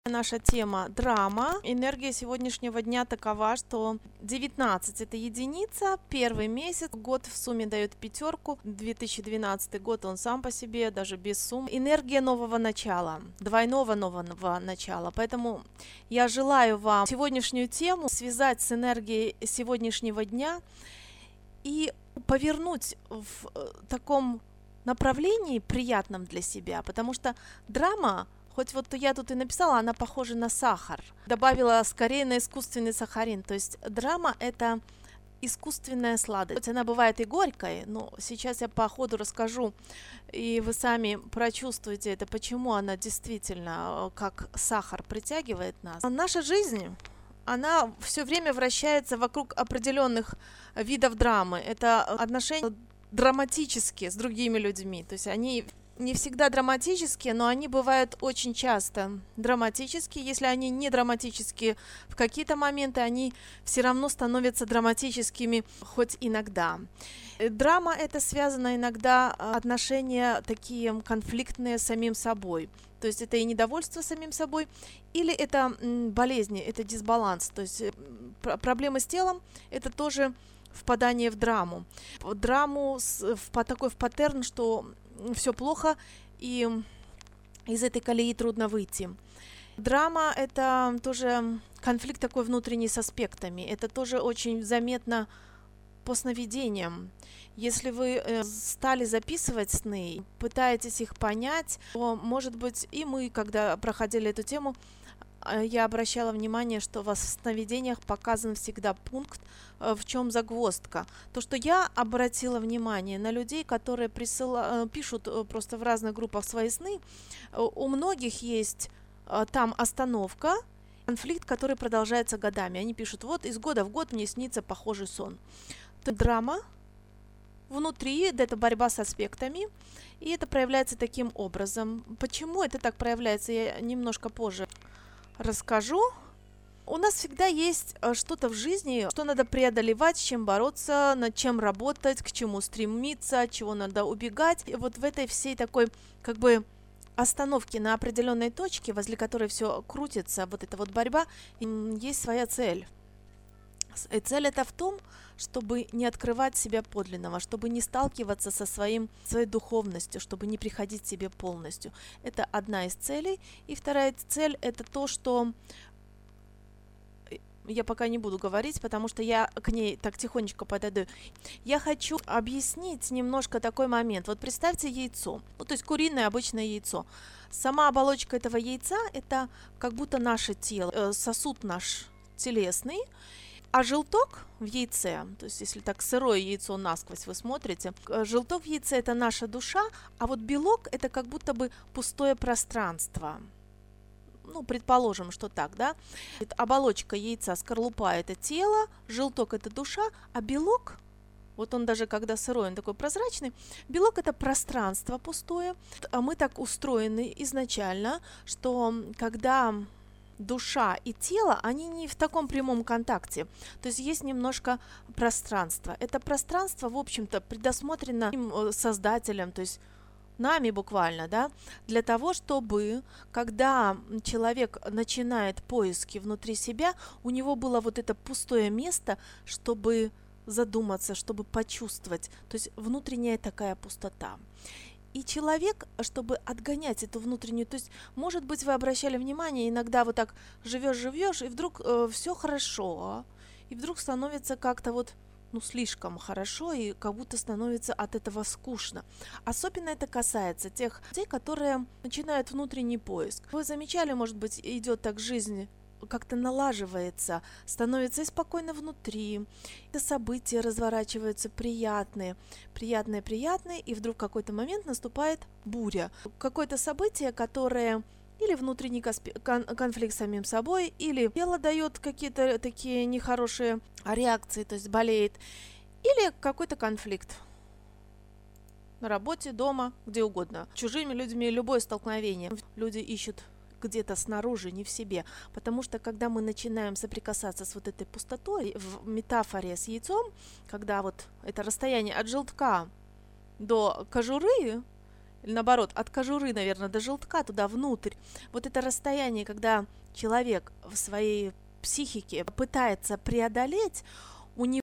Наша тема драма. Энергия сегодняшнего дня такова, что 19 это единица, первый месяц, год в сумме дает пятерку, 2012 год он сам по себе, даже без сумм. Энергия нового начала, двойного нового начала. Поэтому я желаю вам сегодняшнюю тему связать с энергией сегодняшнего дня и повернуть в таком направлении приятном для себя, потому что драма, хоть вот я тут и написала, она похожа на сахар. Добавила скорее на искусственный сахарин. То есть драма – это искусственная сладость. Хоть она бывает и горькой, но сейчас я по ходу расскажу, и вы сами прочувствуете это, почему она действительно как сахар притягивает нас. Наша жизнь, она все время вращается вокруг определенных видов драмы. Это отношения драматические с другими людьми. То есть они не всегда драматические, но они бывают очень часто драматические. Если они не драматические в какие-то моменты, они все равно становятся драматическими хоть иногда. Драма – это связано иногда отношения такие конфликтные с самим собой. То есть это и недовольство самим собой, или это болезни, это дисбаланс. То есть проблемы с телом – это тоже впадание в драму. Драму в паттерн, что все плохо, и из этой колеи трудно выйти. Драма – это тоже конфликт такой внутренний с аспектами. Это тоже очень заметно по сновидениям. Если вы стали записывать сны, пытаетесь их понять, то, может быть, и мы, когда проходили эту тему, я обращала внимание, что в сновидениях показан всегда пункт, в чем загвоздка. То, что я обратила внимание на людей, которые пишут просто в разных группах свои сны, у многих есть там остановка, конфликт, который продолжается годами. Они пишут, вот из года в год мне снится похожий сон. То драма внутри, это борьба с аспектами, и это проявляется таким образом. Почему это так проявляется, я немножко позже расскажу. У нас всегда есть что-то в жизни, что надо преодолевать, с чем бороться, над чем работать, к чему стремиться, от чего надо убегать. И вот в этой всей такой как бы остановке на определенной точке, возле которой все крутится, вот эта вот борьба, есть своя цель. И цель это в том, чтобы не открывать себя подлинного, чтобы не сталкиваться со своей духовностью, чтобы не приходить к себе полностью. Это одна из целей. И вторая цель это то, что я пока не буду говорить, потому что я к ней так тихонечко подойду. Я хочу объяснить немножко такой момент. Вот представьте яйцо, то есть куриное обычное яйцо. Сама оболочка этого яйца это как будто наше тело, сосуд наш телесный. А желток в яйце, то есть если так сырое яйцо насквозь вы смотрите, желток в яйце это наша душа, а вот белок это как будто бы пустое пространство. Ну, предположим, что так, да? Оболочка яйца, скорлупа это тело, желток это душа, а белок, вот он даже когда сырой, он такой прозрачный, белок это пространство пустое. А мы так устроены изначально, что когда душа и тело, они не в таком прямом контакте. То есть есть немножко пространства. Это пространство, в общем-то, предусмотрено создателем, то есть нами буквально, да, для того, чтобы, когда человек начинает поиски внутри себя, у него было вот это пустое место, чтобы задуматься, чтобы почувствовать. То есть внутренняя такая пустота. И человек, чтобы отгонять эту внутреннюю, то есть, может быть, вы обращали внимание, иногда вот так живешь, и вдруг все хорошо, и вдруг становится как-то вот, ну, слишком хорошо, и как будто становится от этого скучно. Особенно это касается тех людей, которые начинают внутренний поиск. Вы замечали, может быть, идет так жизнь, как-то налаживается, становится и спокойно внутри. Это события разворачиваются приятные, и вдруг в какой-то момент наступает буря. Какое-то событие, которое или внутренний конфликт с самим собой, или тело дает какие-то такие нехорошие реакции, то есть болеет, или какой-то конфликт на работе, дома, где угодно. С чужими людьми любое столкновение. Люди ищут где-то снаружи, не в себе. Потому что, когда мы начинаем соприкасаться с вот этой пустотой, в метафоре с яйцом, когда вот это расстояние от желтка до кожуры, или наоборот, от кожуры, наверное, до желтка, туда внутрь. Вот это расстояние, когда человек в своей психике пытается преодолеть, у него